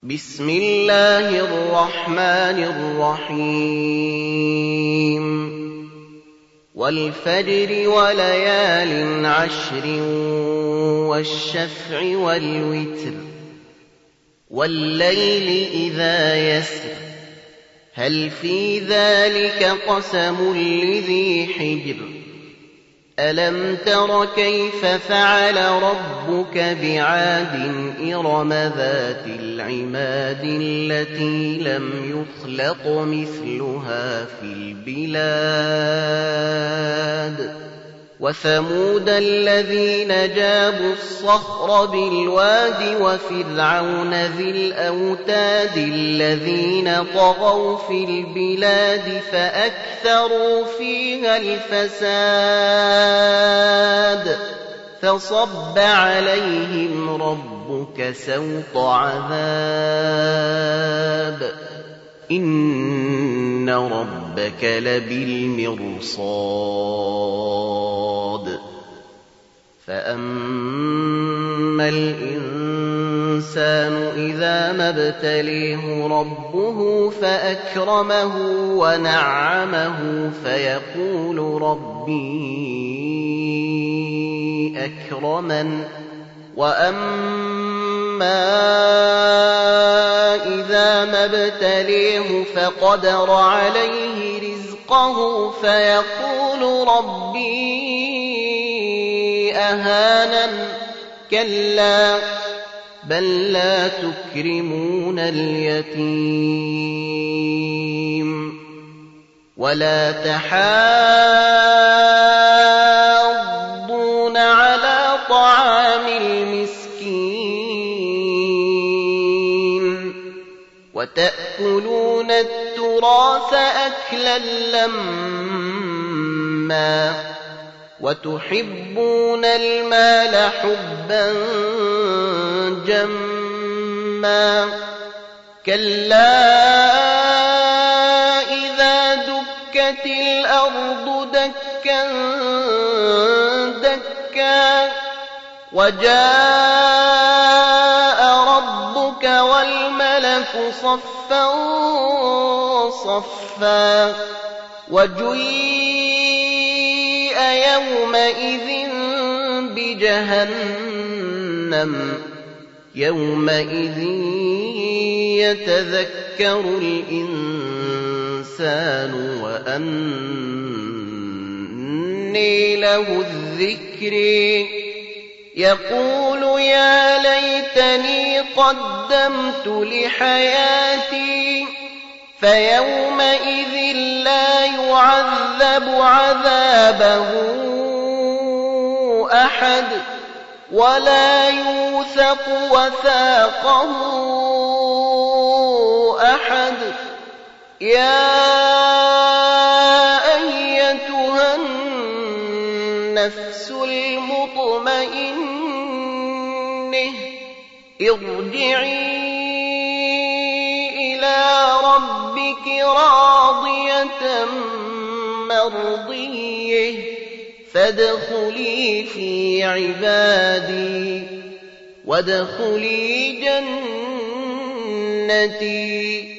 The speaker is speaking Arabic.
بسم الله الرحمن الرحيم والفجر وليال عشر والشفع والوتر والليل إذا يسر هل في ذلك قسم لذي حجر ألم تر كيف فعل ربك بعاد إرم ذات العماد التي لم يخلق مثلها في البلاد وثمود الذين جابوا الصخر بالواد وفرعون ذي الأوتاد الذين طغوا في البلاد فأكثروا فيها الفساد فصب عليهم ربك سوط عذاب إن ربك لبالمرصاد فأما الإنسان إذا ما ابتليه ربه فأكرمه ونعمه فيقول ربي أكرمن وأما إذا ما ابتليه فقدر عليه رزقه فيقول ربي أهانن كلا بل لا تكرمون اليتيم ولا تحاضون على طعام المسكين وتأكلون التراث أكلا لما وتحبون المال حبا جما كلا إذا دكت الأرض دكا دكا وجاء ربك والملك صفا صفا وجيء يومئذ بجهنم يومئذ يتذكر الإنسان وأنى له الذكر يقول يا ليتني قدمت لحياتي فيومئذ لا يعذب عذابه أحد ولا يوثق وثاقه أحد يا أيتها النفس المطمئنة ارجعي إلى ربك راضية مرضية فادخلي في عبادي وادخلي جنتي